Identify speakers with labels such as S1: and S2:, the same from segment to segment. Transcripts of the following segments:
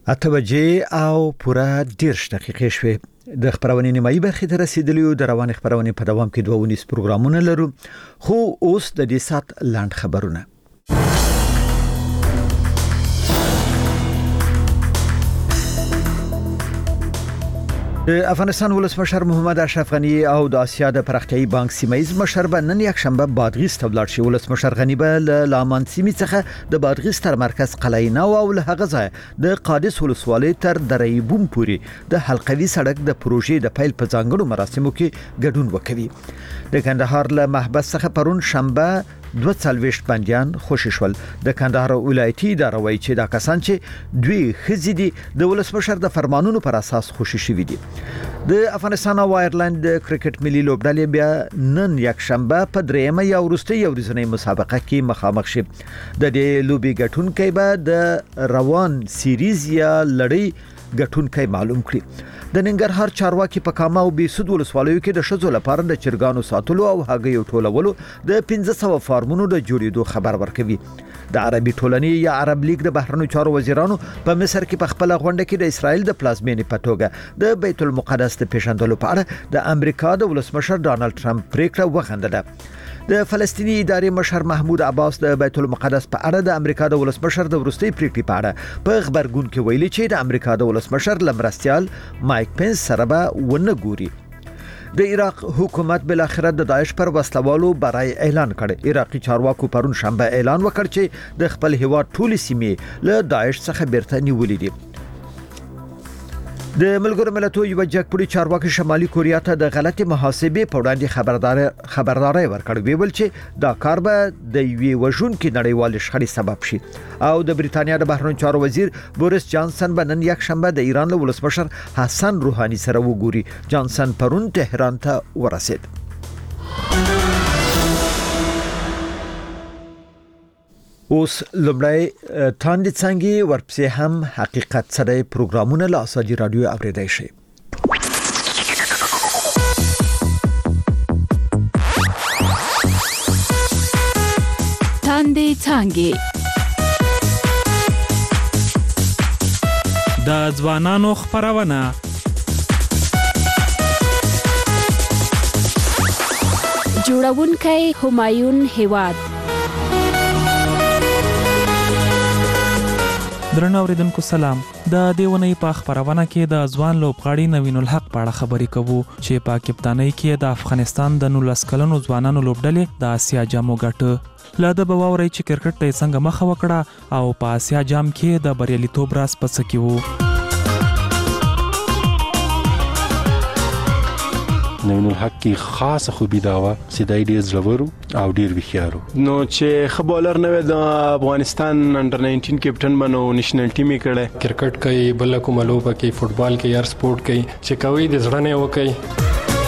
S1: 8 او پوره 10 دقیقې شوې د خبرونې نیمایي برخې ته رسیدلیو. د روان خبرونې په دوام کې 22 پروګرامونه لرو، خو اوس د دې سات لاند خبرونه. د افغانستان ولسمشر محمد اشرف غنی او د آسیا د پراختیایي بانک سیمایي مشر به نن یک شنبه بادغیس ته ولاړ شي. ولسمشر غنی به له لامان سیمې څخه د بادغیس تر مرکز قلعه نو او له هغه ځای د قادس ولسوالۍ تر دریبوم پورې د حلقوي سړک د پروژې د پیل په ځانګړو مراسمو کې ګډون وکوي. د کندهار له محبس څخه پرون شنبه 42 بنديان خوشی شول. د کندهار ولایتي اداره وایي چې دا کسان چې دوی خزي دي د ولسمشر د فرمانونو پر اساس خوشی شوي دي. د افغانستان او آیرلند کرکټ ملي لوبډلې بیا نن یک شنبه په درېمه یا وروستۍ ورځنۍ مسابقه کې مخامخ شي. د دې لوبي ګټونکي به د روان سیریز یا لړۍ ګټونکي معلوم کړي. د ننګرهار چارواکي په کاما او بیسود ولسوالیو کې د شذو لپاره د چرګانو ساتلو او هګیو ټولولو د 1500 فارمونو د جوړېدو خبر ورکوي. د عربي ټولنې یا عرب لیگ د بهرنیو چارو وزیرانو په مصر کې په خپل غونډه کې د اسرائیل د پلازمینې په توګه د بیت المقدس د پیژندلو په اړه د امریکا د ولسمشر ډانلډ ټرمپ پریکړه وغندله. د فلسطینی ادارې مشر محمود عباس د بیت المقدس په اړه د امریکا د ولسمشر د ورستۍ پریکړې په اړه په خبرګون کې ویلي چې د امریکا د ولسمشر لمرستيال مایک پنس سره به ونه ګوري. د عراق حکومت بل اخر د داعش پر وسلوالو برای اعلان کړ. عراقي چارواکو پرون شنبه اعلان وکړ چې د خپل هیواد ټولې سیمې له داعش څخه بیرته نیولې دي. د ملګرو ملتونو یو جګپوړي چارواکي شمالي کوریا ته د غلطي محاسبې په وړاندې خبرداري ورکړې ویل چې دا کار به د یوې وژونکې نړیوال شخړې سبب شي. او د بریتانیا د بهرنیو چارو وزیر بوریس جانسن به نن یک شنبه د ایران له ولسمشر حسن روحاني سره وګوري. جانسن پرون تهران ته ورسید. اوس لمړی تاندې څنګه ورپسې هم حقیقت سره پروګرامونه له اساجي رادیو اوریدای شي.
S2: تاندې څنګه د ځوانانو خبرونه جوړونکي همایون هیواد.
S3: درنو اوریدونکو سلام. د دیونی په خبرونه کې د ځوان لوبغاړي نوین الحق په اړه خبرې کوو چې په کپتانۍ کې د افغانستان د 19 کلنو ځوانانو لوبډلې د آسیا جام وګټه. لا د بواوري چې کرکټ ته څنګه مخه وکړه او په آسیا جام کې د بریالیتوب راز پڅ کیوو.
S4: نوین الحق کی خاص خوبی داوا چې دای ډیر زړورو او ډیر وخیارو.
S5: نو چې خبالر نه د افغانستان انډر 19 کیپټن بنو نېشنل ټیم کړه.
S6: کرکټ کوي، بل کوم لوبه کوي، فوټبال کوي، هر سپورت کوي چې کوي د زړه نه وکي.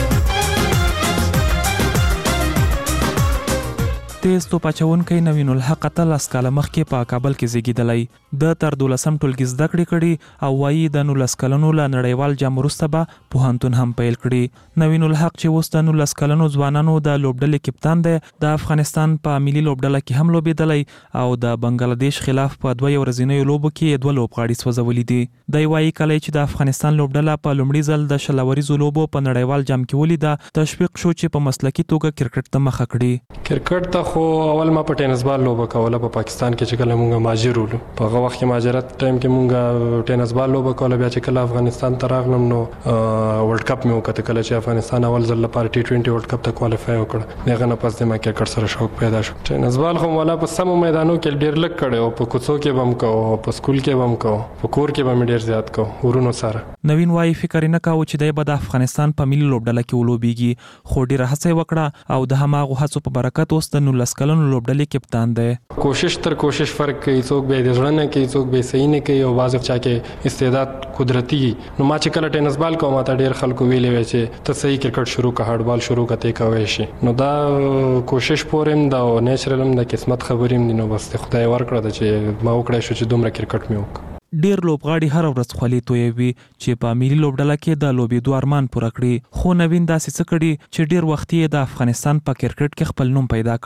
S6: تیز تو پچونکي نوین الحق تل اسکاله مخکې په کابل کې زیږیدلی. د تر 12 ټولګي زده کړې کړي او وایي د 19 کلنو له نړیوال جام وروسته به پوهنتون هم پیل کړي. نوین الحق چې اوس د 19 کلنو ځوانانو د لوبډلې کپتان دی، د افغانستان په ملي لوبډله کې هم لوبېدلی او د بنگلاديش خلاف په 2 ورځنیو لوبو کې 2 لوبغاړي سوځولي دي. دی وایي کله چې د افغانستان لوبډله په لومړي ځل د شلوريزو لوبو په نړیوال جام کې ولیده، تشویق شو چې په مسلکي توګه کرکټ ته مخه کړي. کرکټ ته خو اول ما په ټینس بال لوبه کوله په پاکستان کې چې کله مونږه ماجر ولو. په هغه وخت کې ماجرت ټایم کې مونږه ټینس بال لوبه کوله. بیا چې کله افغانستان ته راغلم نو ورلد کپ مې وکړه. کله چې افغانستان اول ځل لپاره ټي20 ورلد کپ ته کوالیفای وکړه، دغه نه پس د ما کرکټ سره شوق پیدا شو. ټینس بال خو ولا په سمو میدانو کې ډیر لک کړي او په کوڅو کې بم کو، په سکول کې بم کو، په کور کې بم ډیر زیات کو ورونو سره.
S3: نوین وايي فکر نه کاوه چې د بد افغانستان په ملي لوبډله کې ولوبيږي، خو ډیر هڅه وکړه او د هماغه هڅو په برکت اوس د 19 کلنو لوبډلې کپتان دی.
S6: کوشش تر کوشش فرق کوي. څوک به د ځړنه کوي، څوک به صحیح نه کوي او بعض چا کې استعداد قدرتي. نو ما چې کله ټینس بال کوم ته ډیر خلکو ویلې وي چې ته صحیح کرکټ شروع کا، هارد بال شروع کته کوي شي. نو دا کوشش پورم دا نیچرل هم د قسمت خبریم دي. نو بس خدای ورکړه چې ما وکړای شو چې دومره کرکټ مې وک.
S3: ډیر لوبغاړي هر ورځ خولي تویوي چې په ملي لوبډله کې د لوبېدو ارمان پوره کړي. خو نوین داسې څه کړي چې ډیر وخت یې د افغانستان په کرکټ کې خپل نوم پیدا کړ.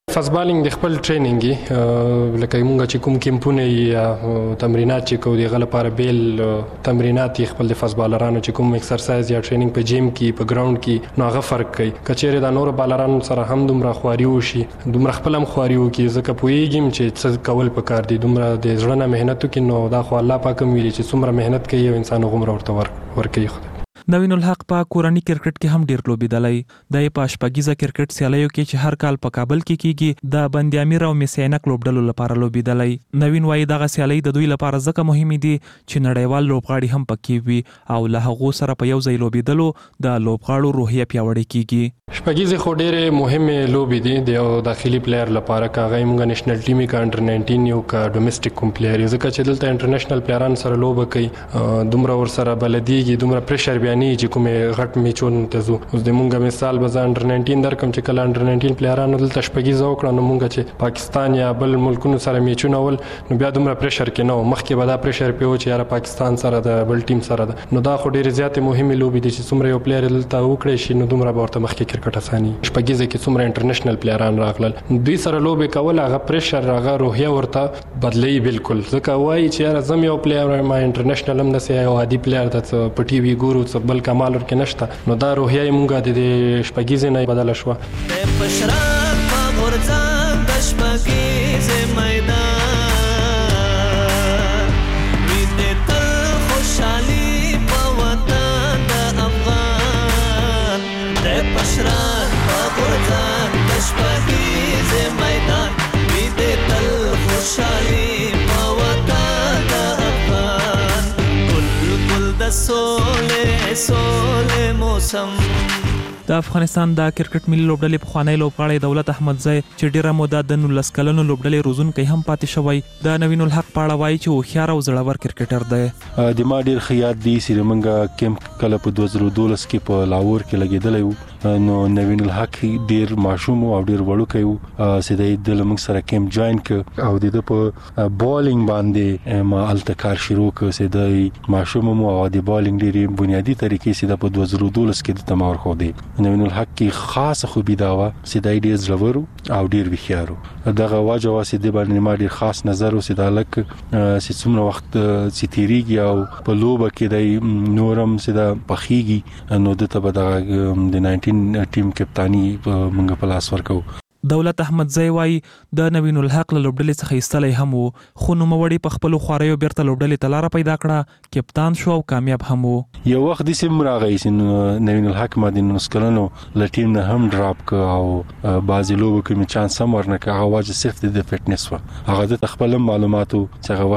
S7: فاست بالینګ د خپل ټریننګ لکه موږ چې کوم کیمپونه یا تمرینات چې کوو د غل لپاره بیل تمرینات خپل د فاست بالرانو چې کوم ایکسرسایز یا ټریننګ په جیم کې په ګراوند کې نو هغه فرق کوي کچېره د نور بالرانو سره هم دومره خواري وشي دومره خپل هم خواري وکي ځکه پوېږم چې څه کول پکار دي دومره د ځړنه مهنت وکي نو دا خو الله پاک ویلي چې څومره مهنت کوي یو انسان غومره ورته ورکوي خدای.
S3: نوین الحق په کورنی کرکټ کې هم ډیر لوبیدلی د پاشپګیزه کرکټ سیالیو کې چې هر کال په کابل کې کیږي د بندي امیر او میسینک لوبډلو لپاره لوبیدلی. نوین وایي دغه سیالي د دوی لپاره ځکه مهمه دي چې نړیوال لوبغاړي هم پکې وي او له هغه سره په یو ځای لوبیدلو د لوبغاړو روحیه پیاوړې کیږي.
S7: شپږیزه خو ډېرې مهمه لوبې دي د داخلي پلیئر لپاره کاغه موږ نېشنل ټیم کې انډر 19 یو کا ډومېسټک کوم پلیئر ځکه چې دلته انټرنیشنل پلیئران سره لوب کوي دومره ور سره بلدیږي دومره پریشر بیانې چې کومه غټ میچون ته زو اوس د مونږه مثال به انډر 19 درکم چې کله انډر 19 پلیئرانو دلته شپږیزه وکړه نو مونږ چې پاکستان یا بل ملکونو سره میچونه ول نو بیا دومره پریشر کې نو مخکې به دا پریشر پیو چې یاره پاکستان سره د بل ټیم سره ده نو دا خو ډېر زیات مهمه لوبې دي چې څومره یو پلیئر دلته وکړي شي نو دومره ورته مخکې کرکټ اساني شپږیزه کې څومره انټرنیشنل پلیئران راغلل دوی سره لوبې کول هغه پریشر هغه روحیه ورته بدلی بالکل ځکه وایي چې یاره زم یو پلیئر ما انټرنیشنل هم نسي یو عادي پلیئر د په ټي وي ګورو څه بل کمال ورکې نشته نو دا روحیه مونږه د شپږیزې نه بدله شوه.
S8: پشران په غورځان د شپږیزې میدان وینې تل خوشحالي په وطن د افغان د پشران په غورځان د شپږیزې میدان وینې تل خوشحالي په وطن د افغان ګل د سولې موسم.
S3: د افغانستان د کرکټ ملي لوبډلې پخوانی لوبغاړی دولت احمدزی چې ډیره موده د 19 کلنو لوبډلې روزونکی هم پاتې شوی د نوین الحق په اړه وایي چې هوښیار او زړور کرکټر دی.
S4: د ما ډیر خیات دي چې موږ کیمپ کله په 2012 کې په لاهور کې لګیدلی وو نو نوین الحق ډیر ماشوم او ډیر وړوکی وو چې د موږ سره کیمپ جوائن ک او د په بالینګ باندې ما التکار شروع ک چې د ماشوم او د بالینګ ډیر بنیادی طریقې چې په 2012 کې د تمار خو دی. نوین الحق کی خاص خوبی دا و چې د ډیر زلورو او ډیر وخیارو دغه واجب واسه د باندې ما ډیر خاص نظر او چې د لک چې څومره وخت چې تیریږي او په لوبه کې د نورم چې د پخیږي نو د تبه د 19 ټیم کپتانی موږ په لاس ورکو.
S3: دولت احمدزی وایي د نوین الحق له لوبډلې څخه ایستلی هم وو خو نوموړی په خپلو خواریو بیرته لوبډلې ته لاره پیدا کړه کپتان شو او کامیاب هم وو.
S4: یو وخت د سیم راغی چې نوین الحق ما د 19 کلنو ل ټیم نه هم ډراپ ک او بازي لوبو کې می چانس هم ورنکه هغه واجب صرف د فټنس و هغه د خپل معلوماتو څخه